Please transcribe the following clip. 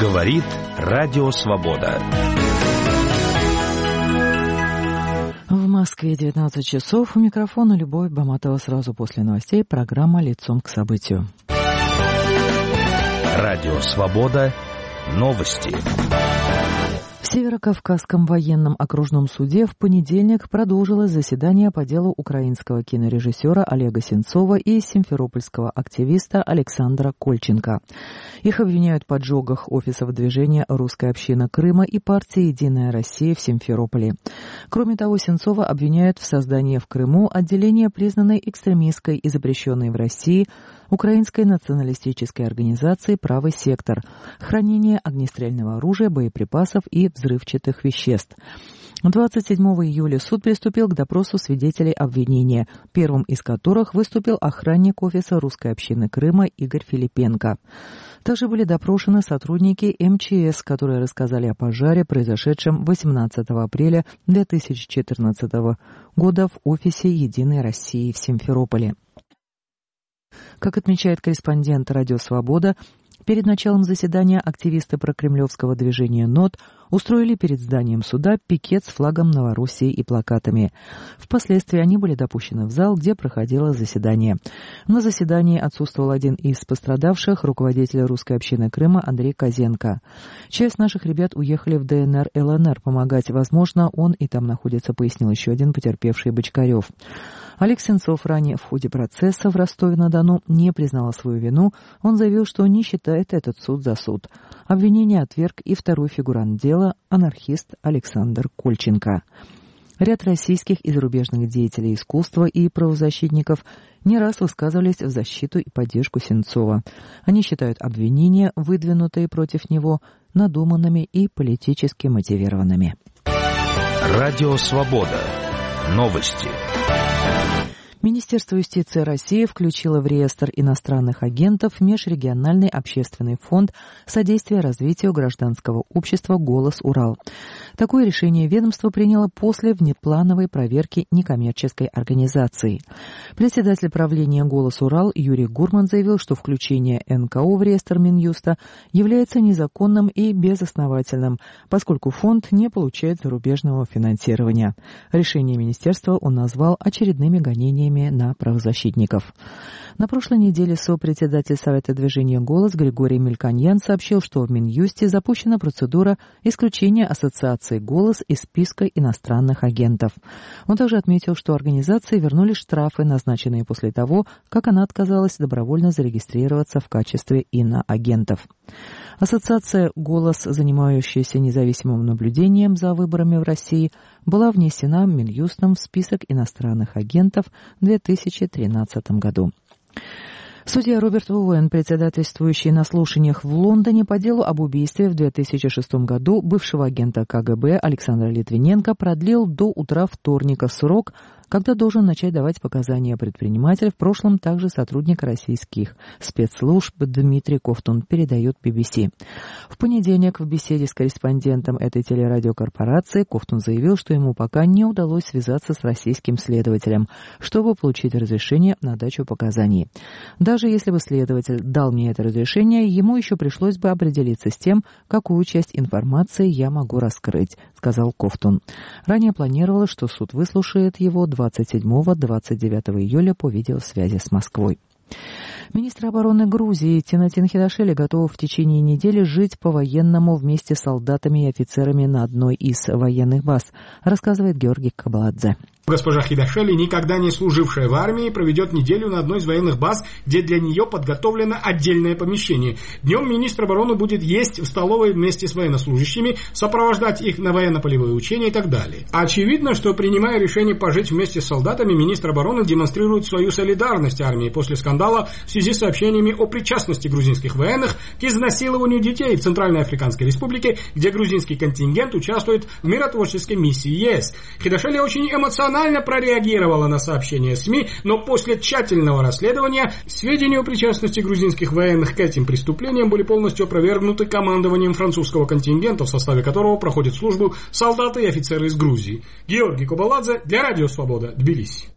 Говорит Радио Свобода. В Москве 19 часов. У микрофона Любовь Баматова. Сразу после новостей программа «Лицом к событию». Радио Свобода. Новости. В Северокавказском военном окружном суде в понедельник продолжилось заседание по делу украинского кинорежиссера Олега Сенцова и симферопольского активиста Александра Кольченко. Их обвиняют в поджогах офисов движения «Русская община Крыма» и партии «Единая Россия» в Симферополе. Кроме того, Сенцова обвиняют в создании в Крыму отделения, признанной экстремистской и запрещенной в России украинской националистической организации «Правый сектор», хранение огнестрельного оружия, боеприпасов и взрывчатых веществ. 27 июля суд приступил к допросу свидетелей обвинения, первым из которых выступил охранник офиса «Русской общины Крыма» Игорь Филипенко. Также были допрошены сотрудники МЧС, которые рассказали о пожаре, произошедшем 18 апреля 2014 года в офисе «Единой России» в Симферополе. Как отмечает корреспондент «Радио Свобода», перед началом заседания активисты прокремлевского движения НОТ устроили перед зданием суда пикет с флагом Новороссии и плакатами. Впоследствии они были допущены в зал, где проходило заседание. На заседании отсутствовал один из пострадавших, руководитель русской общины Крыма Андрей Козенко. Часть наших ребят уехали в ДНР, ЛНР помогать. Возможно, он и там находится, пояснил еще один потерпевший Бочкарев. Олег Сенцов ранее в ходе процесса в Ростове-на-Дону не признал свою вину. Он заявил, что не считает этот суд за суд. Обвинение отверг и второй фигурант дела, анархист Александр Кольченко. Ряд российских и зарубежных деятелей искусства и правозащитников не раз высказывались в защиту и поддержку Сенцова. Они считают обвинения, выдвинутые против него, надуманными и политически мотивированными. Радио Свобода. Новости. Министерство юстиции России включило в реестр иностранных агентов Межрегиональный общественный фонд содействия развитию гражданского общества «Голос Урал». Такое решение ведомство приняло после внеплановой проверки некоммерческой организации. Председатель правления «Голос Урал» Юрий Гурман заявил, что включение НКО в реестр Минюста является незаконным и безосновательным, поскольку фонд не получает зарубежного финансирования. Решение министерства он назвал очередными гонениями на правозащитников. На прошлой неделе сопредседатель Совета движения «Голос» Григорий Мельконьян сообщил, что в Минюсте запущена процедура исключения ассоциации «Голос» из списка иностранных агентов. Он также отметил, что организации вернули штрафы, назначенные после того, как она отказалась добровольно зарегистрироваться в качестве иноагентов. Ассоциация «Голос», занимающаяся независимым наблюдением за выборами в России, была внесена Минюстом в список иностранных агентов в 2013 году. Судья Роберт Уоуэн, председательствующий на слушаниях в Лондоне по делу об убийстве в 2006 году бывшего агента КГБ Александра Литвиненко, продлил до утра вторника срок, когда должен начать давать показания предприниматель, в прошлом также сотрудник российских спецслужб Дмитрий Ковтун, передает BBC. В понедельник в беседе с корреспондентом этой телерадиокорпорации Ковтун заявил, что ему пока не удалось связаться с российским следователем, чтобы получить разрешение на дачу показаний. Даже если бы следователь дал мне это разрешение, ему еще пришлось бы определиться с тем, какую часть информации я могу раскрыть, сказал Ковтун. Ранее планировалось, что суд выслушает его 27-29 июля по видеосвязи с Москвой. Министр обороны Грузии Тинатин Хидашвили готов в течение недели жить по-военному вместе с солдатами и офицерами на одной из военных баз, рассказывает Георгий Кабаладзе. Госпожа Хидашвили, никогда не служившая в армии, проведет неделю на одной из военных баз, где для нее подготовлено отдельное помещение. Днем министр обороны будет есть в столовой вместе с военнослужащими, сопровождать их на военно-полевые учения и так далее. Очевидно, что принимая решение пожить вместе с солдатами, министр обороны демонстрирует свою солидарность армии после скандала в связи с сообщениями о причастности грузинских военных к изнасилованию детей в Центральной Африканской Республике, где грузинский контингент участвует в миротворческой миссии ЕС. Хидашвили очень эмоционально прореагировала на сообщения СМИ, но после тщательного расследования сведения о причастности грузинских военных к этим преступлениям были полностью опровергнуты командованием французского контингента, в составе которого проходят службу солдаты и офицеры из Грузии. Георгий Кабаладзе для Радио Свобода, Тбилиси.